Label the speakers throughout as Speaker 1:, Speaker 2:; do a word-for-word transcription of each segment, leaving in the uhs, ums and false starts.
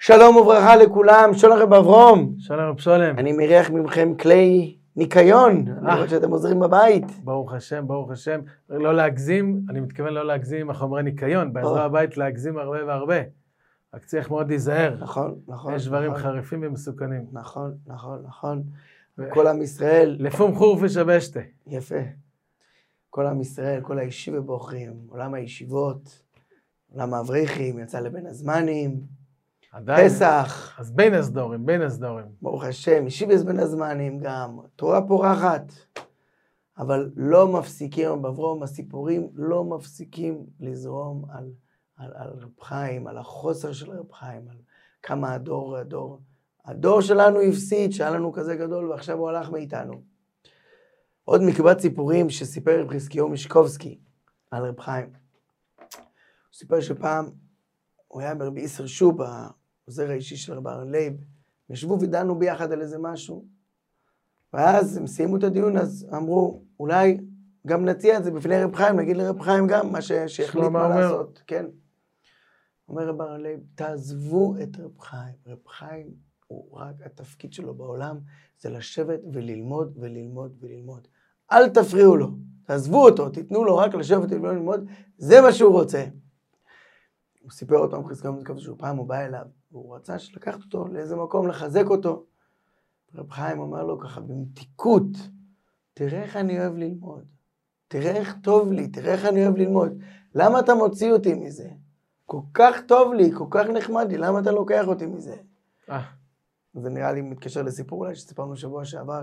Speaker 1: שלום וברכה לכולם, שלום רב אברום.
Speaker 2: שלום רב שולם.
Speaker 1: אני מריח ממכם כלי ניקיון, אני רואה שאתם עוזרים בבית.
Speaker 2: ברוך השם, ברוך השם. לא להגזים, אני מתכוון לא להגזים עם החומרי ניקיון, בעזרה הבית להגזים הרבה והרבה. רק צריך מאוד להיזהר.
Speaker 1: נכון, נכון.
Speaker 2: יש דברים חריפים ומסוכנים.
Speaker 1: נכון, נכון, נכון. כל עם ישראל.
Speaker 2: לפום חורפי שבשתה.
Speaker 1: יפה. כל עם ישראל, כל הישיבה בוחרים, עולם הישיבות, עולם האברכים, יצא לבין הזמנים.
Speaker 2: עדיין.
Speaker 1: פסח.
Speaker 2: אז בין הסדורים, בין הסדורים.
Speaker 1: ברוך השם, ישיבס בין הזמנים גם, תורה פורחת. אבל לא מפסיקים, בברום, הסיפורים לא מפסיקים לזרום על, על, על רב חיים, על החוסר של רב חיים, על כמה הדור, הדור. הדור שלנו הפסיד, שהיה לנו כזה גדול, ועכשיו הוא הלך מאיתנו. עוד מקבץ סיפורים שסיפר רב חזקיהו משקובסקי על רב חיים. הוא סיפר שפעם הוא היה ברבי איסר שובה, עוזר האישי של רב אהרן לייב, ישבו ודנו ביחד על איזה משהו, ואז הם סיימו את הדיון, אז אמרו, אולי גם נציע את זה בפני רב חיים, נגיד לרב חיים גם מה שהחליט מה לעשות, כן. אומר רב אהרן לייב, תעזבו את רב חיים, רב חיים הוא רק התפקיד שלו בעולם, זה לשבת וללמוד וללמוד וללמוד. אל תפריעו לו, תעזבו אותו, תיתנו לו רק לשבת וללמוד, זה מה שהוא רוצה. הוא סיפר אותו עם חזקיהו משקובסקי שהוא פעם הוא בא אליו, והוא רצה לקחת אותו לאיזה מקום, לחזק אותו. רב חיים אומר לו ככה במתיקות, תראה איך אני אוהב ללמוד, תראה איך טוב לי, תראה איך אני אוהב ללמוד, למה אתה מוציא אותי מזה? כל כך טוב לי, כל כך נחמד לי, למה אתה לוקח אותי מזה?
Speaker 2: אה.
Speaker 1: זה נראה לי מתקשר לסיפור אולי שסיפרנו שבוע שעבר,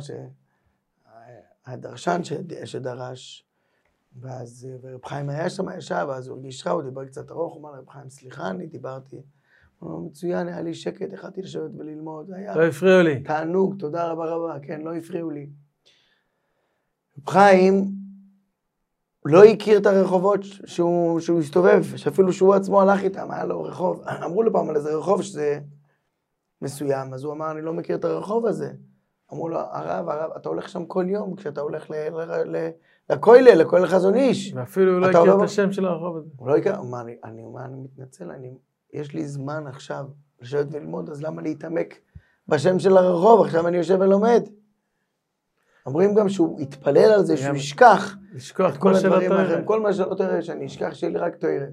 Speaker 1: שהדרשן שדרש, ואז רב חיים היה שם, ישב, ואז הוא הרגיש רע, הוא דיבר קצת ארוך, הוא אמר לרב חיים, סליחה, אני דיברתי, הוא אמר, מצוין, היה לי שקט, יכלתי לשבת וללמוד,
Speaker 2: לא הפריעו לי.
Speaker 1: תענוג, תודה רבה רבה, כן, לא הפריעו לי. רב חיים לא הכיר את הרחובות שהוא, שהוא הסתובב, שאפילו שהוא עצמו הלך איתם, היה לו רחוב, אמרו לו פעם על איזה רחוב שזה מסוים, אז הוא אמר, אני לא מכיר את הרחוב הזה. אמרו לו, הרב, הרב, אתה הולך שם כל יום, כשאתה הולך ל... ל, ל לכולל, לכולל חזון איש.
Speaker 2: ואפילו הוא לא הכיר את השם של הרחוב הזה.
Speaker 1: הוא לא הכיר, הוא אמר, אני אומר, אני מתנצל, אני, יש לי זמן עכשיו לשבת וללמוד, אז למה להתעמק בשם של הרחוב? עכשיו אני יושב ולומד. אומרים גם שהוא יתפלל על זה, שהוא ישכח.
Speaker 2: ישכח כל הדברים האחרים.
Speaker 1: כל מה שלא תראה, שאני אשכח שיהיה לי רק תוירה.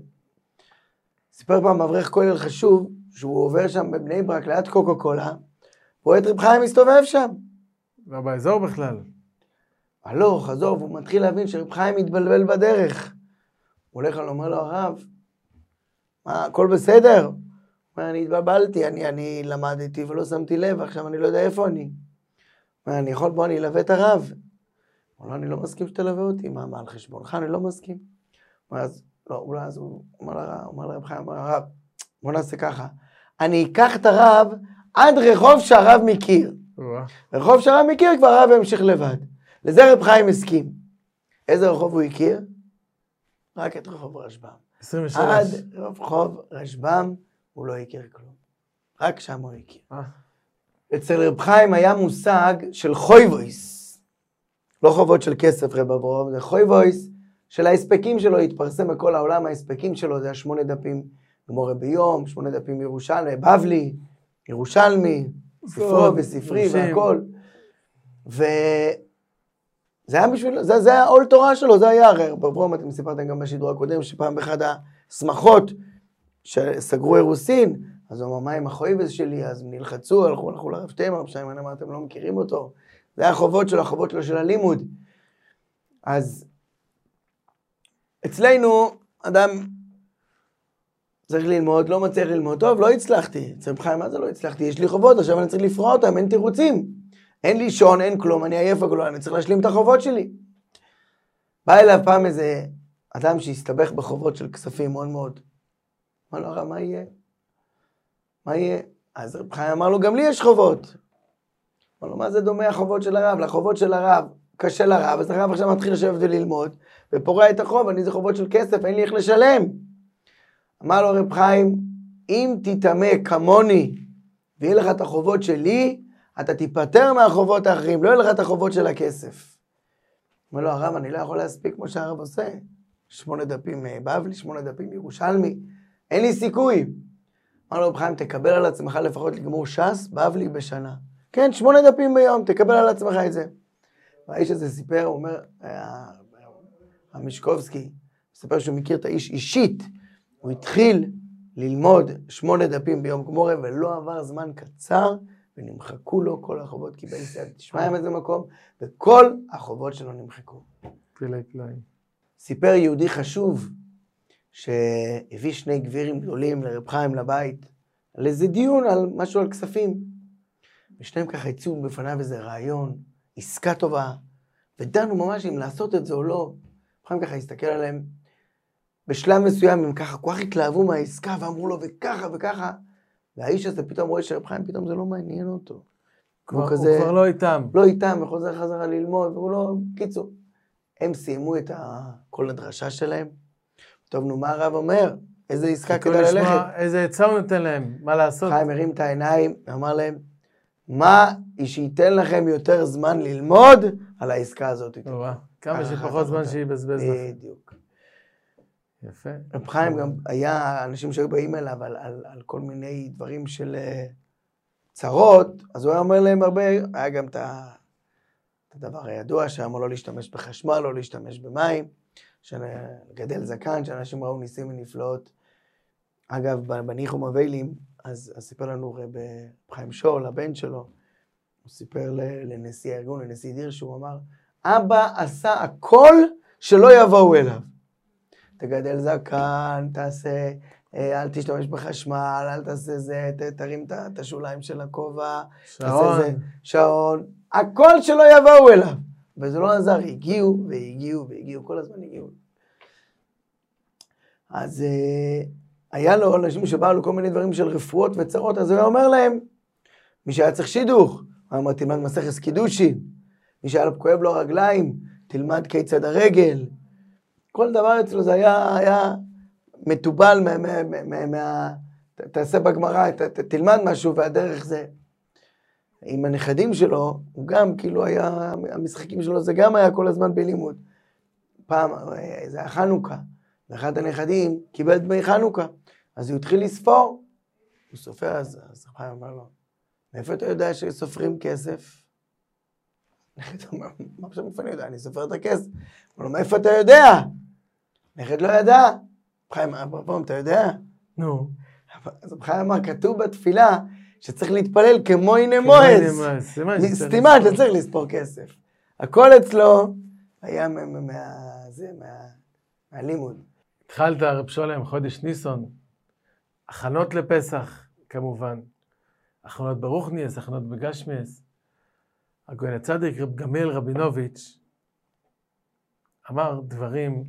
Speaker 1: סיפר פעם אברך כולל חשוב, שהוא עובר שם בבני ברק ליד קוקה קולה, רואה את רב חיים מסתובב שם.
Speaker 2: ובאזור בכלל.
Speaker 1: הלוך, חזור, והוא מתחיל להבין שרב חיים מתבלבל בדרך. הוא הולך לו, אומר לו, הרב, מה, הכל בסדר? הוא אומר, אני התבלבלתי, אני, אני למדתי ולא שמתי לב, עכשיו אני לא יודע איפה אני. הוא אומר, אני יכול, בוא, אני אלווה את הרב. הוא אומר, אני לא מסכים שתלווה אותי, מה, מה על חשבונך? אני לא מסכים. הוא אומר, אז, לא, אולי, אז הוא אומר לרב, אומר לרב חיים, אומר, הרב, בוא נעשה ככה, אני אקח את הרב עד רחוב שהרב מכיר. רחוב שהרב מכיר, כבר הרב המשיך לבד. לזה רב חיים הסכים. איזה רחוב הוא הכיר? רק את רחוב רשב"ם.
Speaker 2: עשרים ושלוש.
Speaker 1: עד רחוב רשב"ם הוא לא הכיר כלום. רק שם הוא הכיר.
Speaker 2: אה.
Speaker 1: אצל רב חיים היה מושג של חויבויס. לא חובות של כסף רב אברהם, זה חויבויס של ההספקים שלו, התפרסם בכל העולם, ההספקים שלו זה השמונה דפים גמורה ביום, שמונה דפים ירושלמי, בבלי, ירושלמי, ספרו וספרי והכל. ו... זה היה בשביל, זה, זה היה עול תורה שלו, זה היה, הרי ברברום, אתם סיפרתם גם בשידור הקודם, שפעם באחד השמחות שסגרו אירוסין, אז הוא אמר, מה עם החויבס שלי? אז נלחצו, הלכו, הלכו לרב תימא, רב שיים, אני אמר, אתם לא מכירים אותו, זה היה החובות שלו, החובות שלו של הלימוד. אז אצלנו, אדם צריך ללמוד, לא מצליח ללמוד, טוב, לא הצלחתי, אצל רב חיים, מה זה לא הצלחתי? יש לי חובות, עכשיו אני צריך לפרוע אותם, אין תירוצים. אין לי שעון, אין כלום, אני עייף הגלול, אני צריך להשלים את החובות שלי. בא אליו פעם איזה אדם שהסתבך בחובות של כספים מאוד מאוד. אמר לו, הרב, מה יהיה? מה יהיה? אז רב חיים אמר לו, גם לי יש חובות. אמר לו, מה זה דומה החובות של הרב? לחובות של הרב, קשה לרב, אז הרב עכשיו מתחיל לשבת וללמוד, ופורע את החוב, אני זה חובות של כסף, אין לי איך לשלם. אמר לו רב חיים, אם תתעמק כמוני, ויהיה לך את החובות שלי, אתה תיפטר מהחובות האחרים, לא יהיה לך את החובות של הכסף. אומר לו, הרב, אני לא יכול להספיק כמו שהרב עושה. שמונה דפים בבלי, שמונה דפים ירושלמי, אין לי סיכוי. אמר לו רב חיים, תקבל על עצמך לפחות לגמור ש"ס, בבלי בשנה. כן, שמונה דפים ביום, תקבל על עצמך את זה. והאיש הזה סיפר, הוא אומר, המשקובסקי, סיפר שהוא מכיר את האיש אישית, הוא התחיל ללמוד שמונה דפים ביום גמורה, ולא עבר זמן קצר, ונמחקו לו כל החובות, קיבל סייעתא דשמיא מאיזה מקום, וכל החובות שלו נמחקו. סיפר יהודי חשוב, שהביא שני גבירים גדולים לרב חיים לבית, על איזה דיון, על משהו על כספים. ושניהם ככה הציעו בפניו איזה רעיון, עסקה טובה, ודנו ממש אם לעשות את זה או לא. רב חיים ככה הסתכל עליהם, בשלב מסוים הם ככה כל כך התלהבו מהעסקה, ואמרו לו וככה וככה, והאיש הזה פתאום רואה שרב חיים פתאום זה לא מעניין אותו.
Speaker 2: כבר, הוא, כזה, הוא כבר לא איתם.
Speaker 1: לא איתם, וחוזר חזרה ללמוד, והוא לא, קיצור. הם סיימו את כל הדרשה שלהם. טוב, נו, מה הרב אומר? איזה עסקה כדאי ללכת?
Speaker 2: איזה עצה הוא נותן להם, מה לעשות?
Speaker 1: חיים הרים את העיניים, אמר להם, מה שייתן לכם יותר זמן ללמוד על העסקה הזאת?
Speaker 2: כמה שפחות זמן שיבזבז לכם.
Speaker 1: בדיוק.
Speaker 2: יפה.
Speaker 1: רב חיים גם היה אנשים שהיו באים אליו על, על, על כל מיני דברים של צרות, אז הוא היה אומר להם הרבה, היה גם את הדבר הידוע, שאמר לא להשתמש בחשמל, לא להשתמש במים, לגדל זקן, שאנשים ראו ניסים ונפלאות. אגב, בניחום אבלים, אז, אז סיפר לנו רב חיים שול, הבן שלו, הוא סיפר לנשיא הארגון, לנשיא דיר, שהוא אמר, אבא עשה הכל שלא יבואו אליו. תגדל זקן, תעשה, אל תשתמש בחשמל, אל תעשה זה, תרים את השוליים של הכובע,
Speaker 2: שעון,
Speaker 1: זה, שעון, הכל שלא יבואו אליו. וזה לא עזר, הגיעו והגיעו והגיעו, כל הזמן הגיעו. אז היה לו אנשים שבאו לו כל מיני דברים של רפואות וצרות, אז הוא אומר להם, מי שהיה צריך שידוך, הוא אמר, תלמד מסכת קידושין, מי שהיה לו כואב לו רגליים, תלמד כיצד הרגל. כל דבר אצלו זה היה, היה מטובל, מה, מה, מה, מה, תעשה בגמרא, ת, ת, תלמד משהו, והדרך זה. עם הנכדים שלו, הוא גם כאילו היה, המשחקים שלו זה גם היה כל הזמן בלימוד. פעם, זה היה חנוכה, ואחד הנכדים קיבל דמי חנוכה, אז הוא התחיל לספור. הוא סופר, אז החיים אמר לו, מאיפה אתה יודע שסופרים כסף? נכד אומר, מה פשוט מאיפה אני יודע? אני סופר את הכסף. הוא אומר, מאיפה אתה יודע? נכד לא ידע. חיים, פעם, אתה יודע?
Speaker 2: נו.
Speaker 1: אז חיים אמר, כתוב בתפילה, שצריך להתפלל כמו הנה מועז. סתימה, אתה צריך לספור כסף. הכל אצלו היה מהלימוד.
Speaker 2: התחלת, רב שולם, חודש ניסון, הכנות לפסח, כמובן. הכנות ברוכניאס, הכנות בגשמיאס. הכהן הצדיק, רב גמליאל רבינוביץ', אמר דברים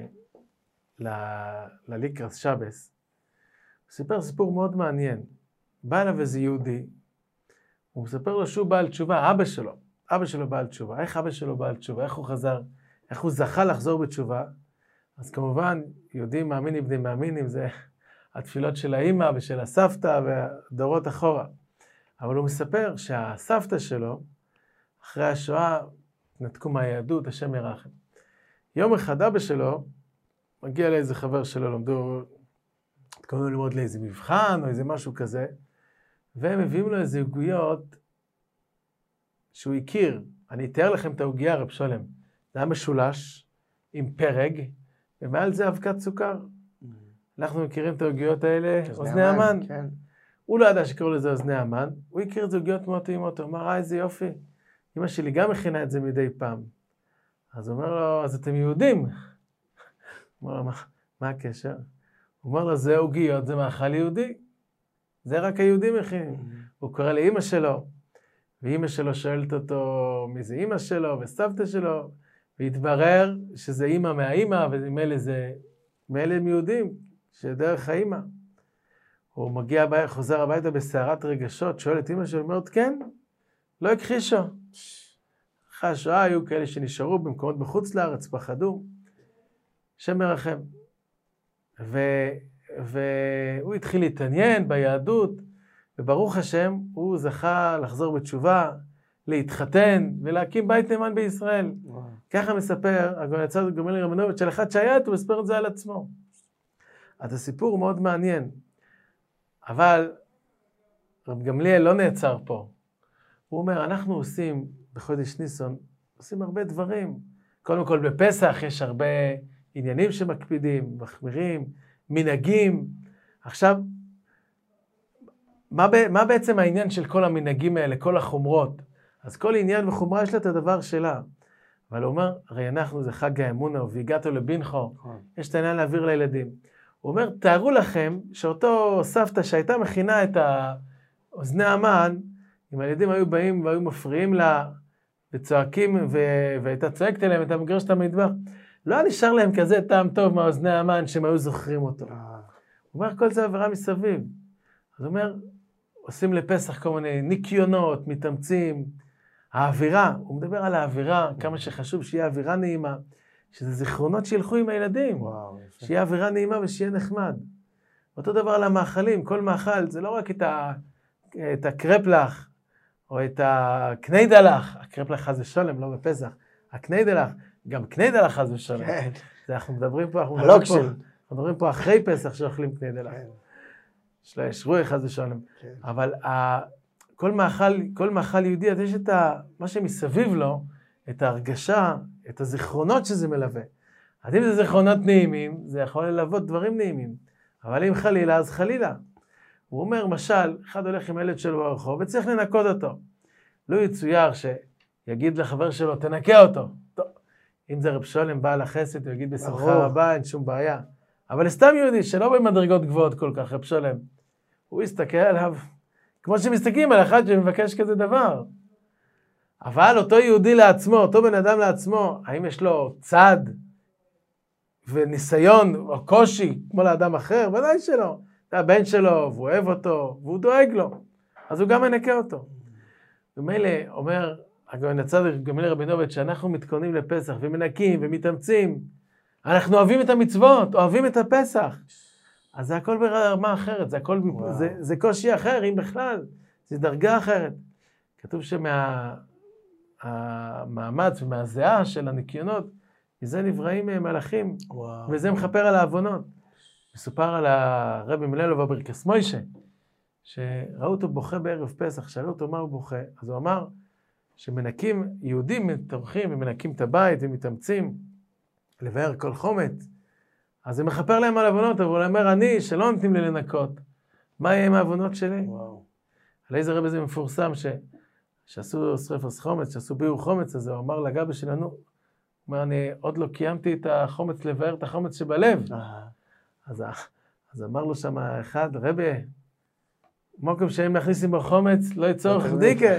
Speaker 2: לליקרס שבס. הוא סיפר סיפור מאוד מעניין. בא אליו איזה יהודי, הוא מספר לו שהוא בעל תשובה, אבא שלו, אבא שלו בעל תשובה. איך אבא שלו בעל תשובה? איך הוא חזר? איך הוא זכה לחזור בתשובה? אז כמובן, יהודים מאמינים בני מאמינים, זה התפילות של האמא ושל הסבתא והדורות אחורה. אבל הוא מספר שהסבתא שלו, אחרי השואה, נתקו מהיהדות, השם ירחם. יום אחד אבא שלו, מגיע לאיזה חבר שלו, למדו, התכוונו ללמוד לאיזה מבחן או איזה משהו כזה, והם מביאים לו איזה עוגיות שהוא הכיר. אני אתאר לכם את העוגיה, רב שולם. זה היה משולש עם פרג, ומעל זה אבקת סוכר. אנחנו מכירים את העוגיות האלה, אוזני המן.
Speaker 1: כן.
Speaker 2: הוא לא ידע שקראו לזה אוזני המן, הוא הכיר את זה עוגיות מאוד טעימות, הוא אמר, אה, איזה יופי. אמא שלי גם מכינה את זה מדי פעם. אז הוא אומר לו, אז אתם יהודים? הוא אומר לו, מה, מה הקשר? הוא אומר לו, זה עוגיות, זה מאכל יהודי. זה רק היהודים מכינים. Mm-hmm. הוא קורא לאמא שלו, ואמא שלו שואלת אותו מי זה אמא שלו וסבתא שלו, והתברר שזה אמא מהאמא, ומאלה זה, מאלה הם יהודים, שדרך האמא. הוא מגיע הבית, חוזר הביתה בסערת רגשות, שואל את אמא שלו, אומרת, כן, לא הכחישו. אחרי השואה היו כאלה שנשארו במקומות בחוץ לארץ, פחדו, שם מרחם. ו... והוא התחיל להתעניין ביהדות, וברוך השם, הוא זכה לחזור בתשובה, להתחתן ולהקים בית נאמן בישראל. וואו. ככה מספר, הגאון הצדיק גמליאל רבינוביץ' של אחד שהיה, הוא מספר את זה על עצמו. אז הסיפור מאוד מעניין. אבל רב גמליאל לא נעצר פה. הוא אומר, אנחנו עושים בחודש ניסן, עושים הרבה דברים. קודם כל בפסח יש הרבה עניינים שמקפידים, מחמירים, מנהגים. עכשיו, מה, מה בעצם העניין של כל המנהגים האלה, כל החומרות? אז כל עניין וחומרה יש לה את הדבר שלה. אבל הוא אומר, הרי אנחנו זה חג האמונה, והגעתו לבינכו, יש את העניין להעביר לילדים. הוא אומר, תארו לכם שאותו סבתא שהייתה מכינה את האוזני המן, אם הילדים היו באים והיו מפריעים לה, וצועקים, ו- והייתה צועקת אליהם, הייתה מגרשת המטבח, לא היה נשאר להם כזה טעם טוב מהאוזני המן, שהם היו זוכרים אותו. הוא אומר, כל זה עבירה מסביב. אז הוא אומר, עושים לפסח כל מיני ניקיונות, מתאמצים, האווירה, הוא מדבר על האווירה, כמה שחשוב שיהיה אווירה נעימה, שזה זיכרונות שילכו עם הילדים, וואו, שיהיה אווירה נעימה ושיהיה נחמד. אותו דבר על המאכלים, כל מאכל, זה לא רק את, ה, את הקרפלח, או את הקניידלח, הקרפלח חס ושלום, לא בפסח, הקניידלח, גם קניידלח חס ושלום. כן. זה אנחנו מדברים פה, אנחנו מדברים פה, אנחנו מדברים פה אחרי פסח שאוכלים קניידלח. כן. שלא ישרו חס ושלום. כן. אבל ה... כל מאכל, כל מאכל יהודי, אז יש את ה, מה שמסביב לו, את ההרגשה, את הזיכרונות שזה מלווה. אז אם זה זיכרונות נעימים, זה יכול ללוות דברים נעימים. אבל אם חלילה, אז חלילה. הוא אומר, משל, אחד הולך עם הילד שלו ברחוב, וצריך לנקות אותו. לא יצויר שיגיד לחבר שלו, תנקה אותו. טוב, אם זה רב שולם בעל החסד, הוא יגיד בשמחה רבה, אין שום בעיה. אבל סתם יהודי, שלא במדרגות גבוהות כל כך, רב שולם, הוא יסתכל עליו, כמו שמסתכלים על אחד שמבקש כזה דבר. אבל אותו יהודי לעצמו, אותו בן אדם לעצמו, האם יש לו צד וניסיון או קושי כמו לאדם אחר? ודאי שלא. זה הבן שלו, והוא אוהב אותו, והוא דואג לו. אז הוא גם מנקה אותו. ומילא אומר, הגאון הצדיק גמליאל רבינוביץ', שאנחנו מתכוננים לפסח ומנקים ומתאמצים, אנחנו אוהבים את המצוות, אוהבים את הפסח. אז זה הכל ברמה אחרת, זה הכל, זה, זה קושי אחר, אם בכלל, זה דרגה אחרת. כתוב שמהמאמץ ומהזיעה של הניקיונות, מזה נבראים מלאכים, וואו. וזה מחפר על העוונות. מסופר על הרבי מללוב אברכס מוישה, שראו אותו בוכה בערב פסח, שאלו אותו מה הוא בוכה, אז הוא אמר שמנקים, יהודים מתארחים ומנקים את הבית ומתאמצים לבאר כל חומץ, אז זה מחפר להם על עוונות, אבל הוא אומר, אני, שלא נותנים לי לנקות, מה יהיה עם העוונות שלי? וואו. על איזה רבי זה מפורסם, ש... שעשו שרפת חומץ, שעשו ביור חומץ, אז הוא אמר לגבי שלנו, הוא אומר, אני עוד לא קיימתי את החומץ, לבאר את החומץ שבלב. אז, אז אמר לו שם אחד, רבי, מוקם שאם נכניסים בחומץ, לא יצורך בדיקה.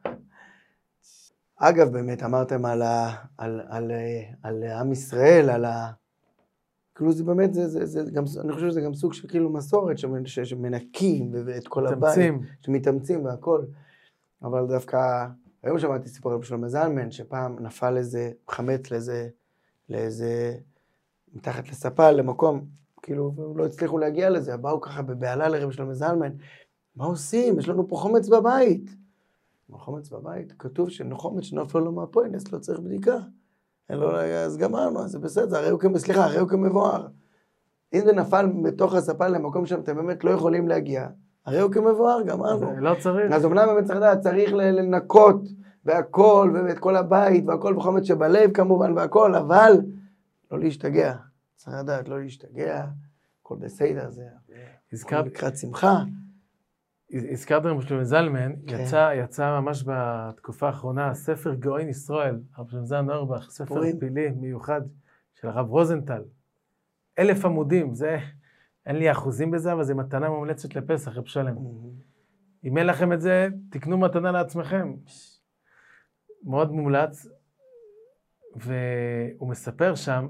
Speaker 1: אגב, באמת, אמרתם על, ה... על, על, על, על עם ישראל, על ה... כאילו זה באמת, זה, זה, זה גם, אני חושב שזה גם סוג של כאילו מסורת שמנקים ואת כל הבית, שמתאמצים והכל. אבל דווקא, היום שמעתי סיפור על שלמה זלמן, שפעם נפל איזה חמץ לאיזה, לאיזה, מתחת לספה, למקום, כאילו, לא הצליחו להגיע לזה, באו ככה בבעלה לרב שלמה זלמן, מה עושים? יש לנו פה חומץ בבית. מה חומץ בבית? כתוב שחומץ שנופל לו מהפוינס, לא צריך בדיקה. לא, אז גמרנו, אז זה בסדר, הרי הוא כמבואר, סליחה, הרי הוא כמבואר. אם זה נפל בתוך הספה למקום שאתם באמת לא יכולים להגיע, הרי הוא כמבואר, גמרנו.
Speaker 2: לא צריך.
Speaker 1: אז אומנם באמת צריך לדעת, צריך לנקות, והכל, ואת כל הבית, והכל בחומץ שבלב כמובן, והכל, אבל לא להשתגע. צריך לדעת, לא להשתגע, הכל בסדר, זה לקראת שמחה.
Speaker 2: הזכרת רב שלמה זלמן, יצא, יצא ממש בתקופה האחרונה, ספר גאון ישראל, רב שלמה זלמן אוירבך, ספר פילי מיוחד של הרב רוזנטל. אלף עמודים, זה, אין לי אחוזים בזה, אבל זה מתנה מומלצת לפסח, רב שלמה. אם אין לכם את זה, תקנו מתנה לעצמכם. מאוד מומלץ, והוא מספר שם,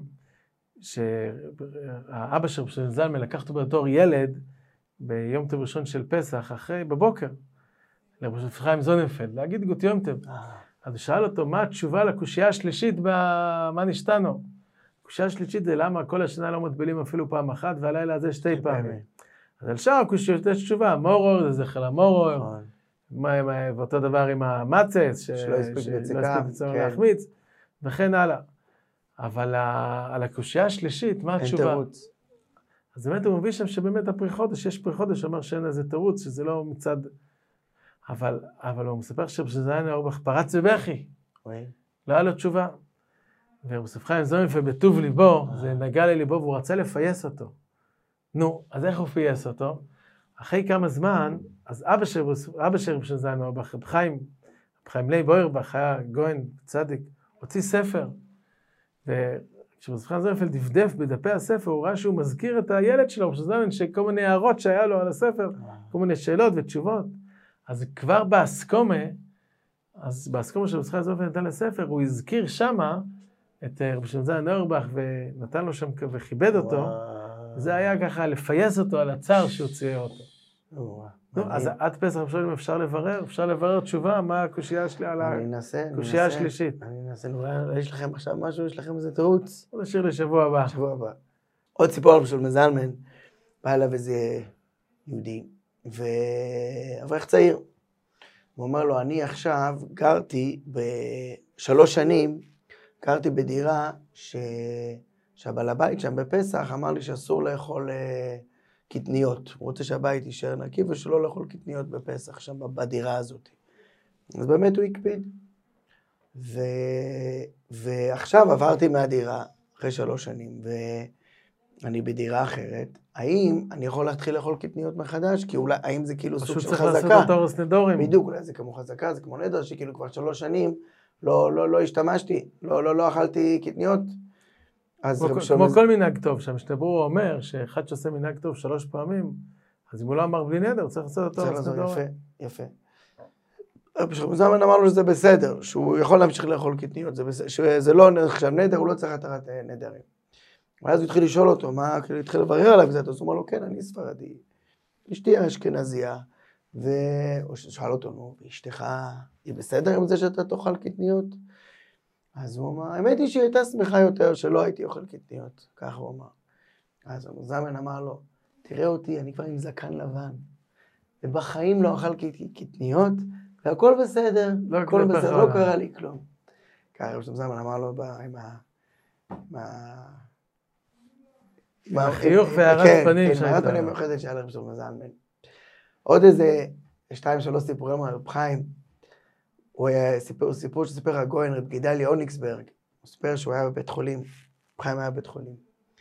Speaker 2: שהאבא של רב שלמה זלמן לקח אותו בתור ילד, ביום טוב ראשון של פסח, אחרי, בבוקר, לרב חיים זוננפלד, להגיד גות יום טוב. אז הוא שאל אותו, מה התשובה לקושייה השלישית במה נשתנו? הקושייה השלישית זה למה כל השנה לא מטבילים אפילו פעם אחת, והלילה הזה שתי פעמים. אז על שאר הקושיות יש תשובה, מורור, זה זכר המורור, ואותו דבר עם המצץ,
Speaker 1: שלא הספיק בציקה,
Speaker 2: להחמיץ, וכן הלאה. אבל על הקושייה השלישית, מה התשובה? אז באמת הוא מביא שם שבאמת הפרי חודש, יש פרי חודש, אמר שאין איזה תירוץ, שזה לא מצד... אבל, אבל הוא מספר שבשזיין אורבך פרץ בבכי. לא היה לו תשובה. ורב יוסף חיים זוננפלד בטוב ליבו, זה נגע לליבו והוא רצה לפייס אותו. נו, אז איך הוא פייס אותו? אחרי כמה זמן, אז אבא של רב שזיין אורבך, רב חיים, רב חיים לייב אוירבך, היה גויין צדיק, הוציא ספר. וכשרב יוסף חיים זוננפלד דפדף בדפי הספר, הוא ראה שהוא מזכיר את הילד שלו, רב שזיין, שכל מיני הערות שהיה לו על הספר, כל מיני שאלות ותשובות. אז כבר באסקומה, אז באסקומה של רב יוסף חיים זוננפלד נתן לספר, הוא הזכיר שמה את רב שזיין אורבך ונתן לו שם וכיבד אותו. זה היה ככה לפייס אותו על הצער שהוא צייר אותו. אז עד פסח שואלים אם אפשר לברר, אפשר לברר תשובה, מה הקושייה שלי על הקושייה השלישית.
Speaker 1: אני אנסה, אולי יש לכם עכשיו משהו, יש לכם איזה תירוץ?
Speaker 2: עוד נשאיר לשבוע הבא.
Speaker 1: שבוע הבא. עוד סיפור על שלמה זלמן, בא אליו איזה יהודי, ואברך צעיר. הוא אומר לו, אני עכשיו גרתי בשלוש שנים, גרתי בדירה ש... שהבעל הבית שם בפסח אמר לי שאסור לאכול אה, קטניות. הוא רוצה שהבית יישאר נקי ושלא לאכול קטניות בפסח שם בדירה הזאת. אז באמת הוא הקפיד. ו... ועכשיו עברתי מהדירה אחרי שלוש שנים ואני בדירה אחרת. האם אני יכול להתחיל לאכול קטניות מחדש? כי אולי, האם זה כאילו סוג של חזקה?
Speaker 2: פשוט צריך לעשות אותו אורס נדורים.
Speaker 1: בדיוק, אולי זה כמו חזקה, זה כמו נדר שכאילו כבר שלוש שנים לא, לא, לא השתמשתי, לא, לא, לא אכלתי קטניות.
Speaker 2: כמו, כמו כל מנהג טוב, שהמשתברור אומר שאחד שעושה מנהג טוב שלוש פעמים, אז אם הוא לא אמר בלי נדר, הוא צריך לעשות אותו אורס נדורים.
Speaker 1: יפה, יפה. רבי שלמה זלמן אמר לו שזה בסדר, שהוא יכול להמשיך לאכול קטניות, זה בסדר, שזה לא נחשב נדר, הוא לא צריך התרת נדרים. ואז הוא התחיל לשאול אותו, מה, כאילו התחיל לברר עליו קצת, אז הוא אמר לו, כן, אני ספרדי, אשתי אשכנזייה, והוא שאל אותו, נו, ואשתך, היא בסדר עם זה שאתה תאכל קטניות? אז הוא אמר, האמת היא שהיא הייתה שמחה יותר שלא הייתי אוכל קטניות, ככה הוא אמר. אז זלמן אמר לו, תראה אותי, אני כבר עם זקן לבן, ובחיים לא אכל קטניות, והכל בסדר, הכל בסדר, לא קרה לי כלום. ככה זלמן אמר לו, עם ה...
Speaker 2: עם החיוך והערת פנים.
Speaker 1: כן, הערת פנים מיוחדת שהיה לרב שלמה זלמן. עוד איזה שתיים שלוש סיפורים על רב חיים, הוא היה סיפור, סיפור שסיפר הגויין, רב גדליה אוניגסברג, הוא סיפר שהוא היה בבית חולים, רב חיים היה בבית חולים,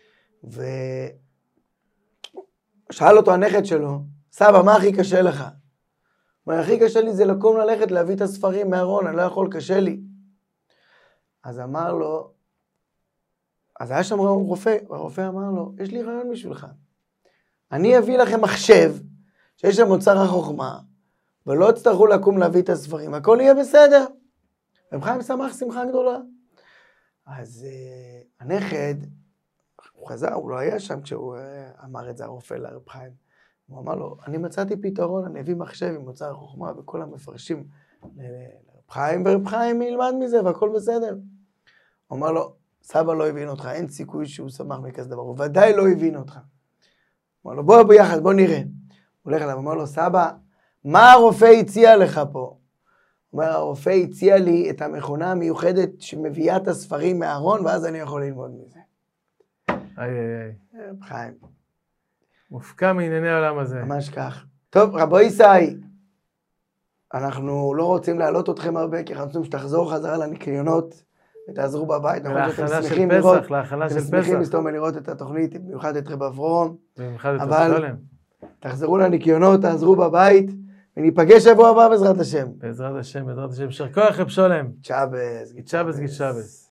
Speaker 1: ושאל אותו הנכד שלו, סבא, מה הכי קשה לך? מה הכי קשה לי זה לקום ללכת להביא את הספרים מהארון, אני לא יכול, קשה לי. אז אמר לו, אז היה שם רופא, והרופא אמר לו, יש לי רעיון בשבילך. אני אביא לכם מחשב, שיש שם אוצר החוכמה, ולא תצטרכו לקום להביא את הספרים, הכל יהיה בסדר. רב חיים שמח שמחה גדולה. אז uh, הנכד, הוא חזר, הוא לא היה שם כשהוא uh, אמר את זה הרופא לרב חיים. הוא אמר לו, אני מצאתי פתרון, אני אביא מחשב עם אוצר החוכמה, וכל המפרשים לרב חיים, ורב חיים ילמד מזה, והכל בסדר. הוא אמר לו, סבא לא הבין אותך, אין סיכוי שהוא שמח מכזה דבר, הוא ודאי לא הבין אותך. הוא אמר לו, בוא ביחד, בוא נראה. הוא הולך אליו, הוא אמר לו, סבא, מה הרופא הציע לך פה? הוא אומר, הרופא הציע לי את המכונה המיוחדת שמביאה את הספרים מהארון, ואז אני יכול ללמוד מזה.
Speaker 2: איי, איי, איי.
Speaker 1: רב חיים.
Speaker 2: מופקע מענייני העולם הזה.
Speaker 1: ממש כך. טוב, רבו ישי, אנחנו לא רוצים להעלות אתכם הרבה, כי אנחנו רוצים שתחזור חזרה לניקיונות, ותעזרו בבית.
Speaker 2: להכנה של פסח, להכנה של פסח.
Speaker 1: אתם שמחים לסתום ולראות את התוכנית, במיוחד את רב אברום.
Speaker 2: במיוחד את רב שלם.
Speaker 1: תחזרו לניקיונות, תעזרו בבית, וניפגש שבוע הבא בעזרת השם.
Speaker 2: בעזרת השם, בעזרת השם. יישר כוח רב שלם.
Speaker 1: צ'אבס.
Speaker 2: צ'אבס, צ'אבס.